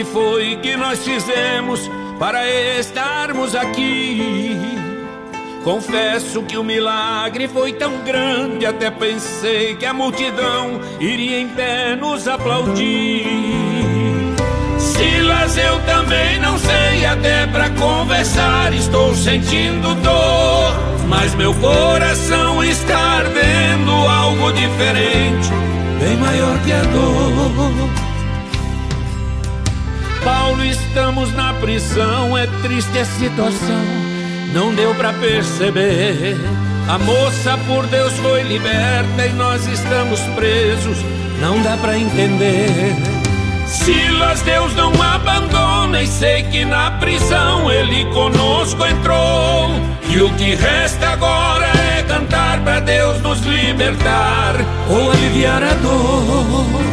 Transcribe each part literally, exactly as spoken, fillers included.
que foi que nós fizemos para estarmos aqui? Confesso que o milagre foi tão grande, até pensei que a multidão iria em pé nos aplaudir. Silas, eu também não sei, até pra conversar estou sentindo dor, mas meu coração está ardendo algo diferente, bem maior que a dor. Paulo, estamos na prisão, é triste a situação, não deu pra perceber. A moça por Deus foi liberta e nós estamos presos, não dá pra entender. Silas, Deus não abandona e sei que na prisão Ele conosco entrou. E o que resta agora é cantar pra Deus nos libertar ou aliviar a dor.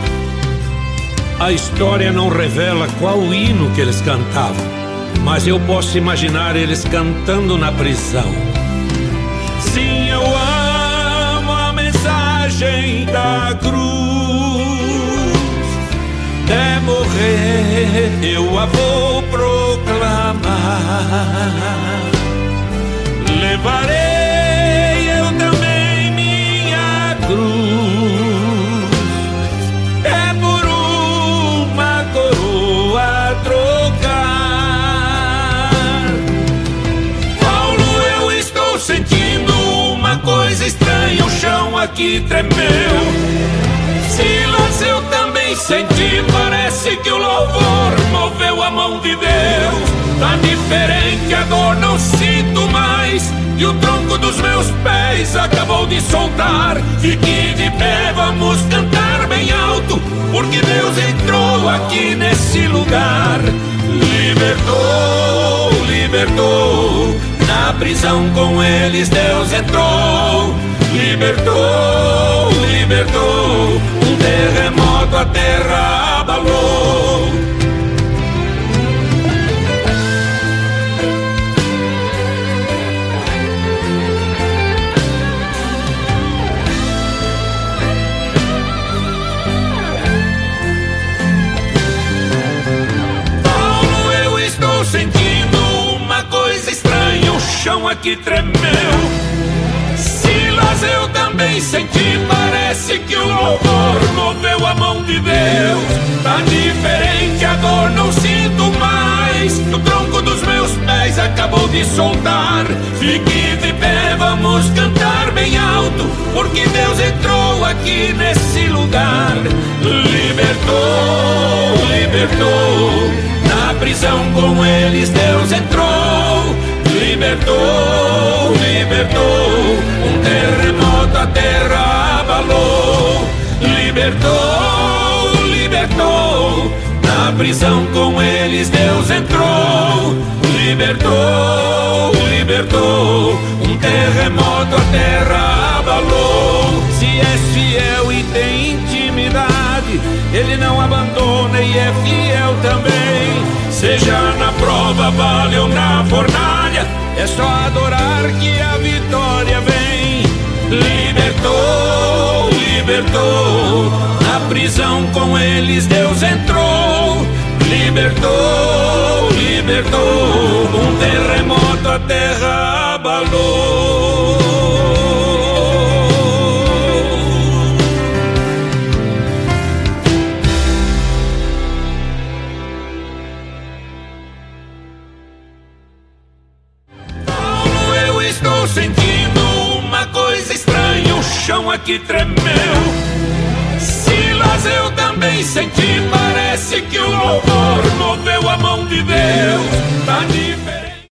A história não revela qual o hino que eles cantavam, mas eu posso imaginar eles cantando na prisão. Sim, eu amo a mensagem da cruz, até morrer eu a vou proclamar. Levarei eu também minha cruz, é por uma coroa trocar. Paulo, eu estou sentindo uma coisa estranha, o chão aqui tremeu. Silas, eu também senti, parece que o louvor moveu a mão de Deus. Tá diferente, a dor não sinto mais, e o tronco dos meus pés acabou de soltar. Fique de pé, vamos cantar bem alto, porque Deus entrou aqui nesse lugar. Libertou, libertou, na prisão com eles Deus entrou. Libertou, libertou, um terremoto a terra abalou. Paulo, eu estou sentindo uma coisa estranha, o chão aqui tremeu. Silas, eu também senti, parece que o louvor moveu a mão de Deus. Tá diferente, a dor não sinto mais, o tronco dos meus pés acabou de soltar. Fique de pé, vamos cantar bem alto, porque Deus entrou aqui nesse lugar. Libertou, libertou, na prisão com eles Deus entrou. Libertou, libertou, um terremoto a terra abalou. Libertou, libertou, na prisão com eles Deus entrou. Libertou, libertou, um terremoto a terra abalou. Se és fiel e tem intimidade, Ele não abandona e é fiel também. Seja na prova, vale ou na fornalha, é só adorar que a vitória vem. Libertou, libertou, na prisão com eles Deus entrou. Libertou, libertou, um terremoto a terra abalou. Estou sentindo uma coisa estranha, o chão aqui tremeu. Silas, eu também senti, parece que o louvor moveu a mão de Deus. Tá diferente.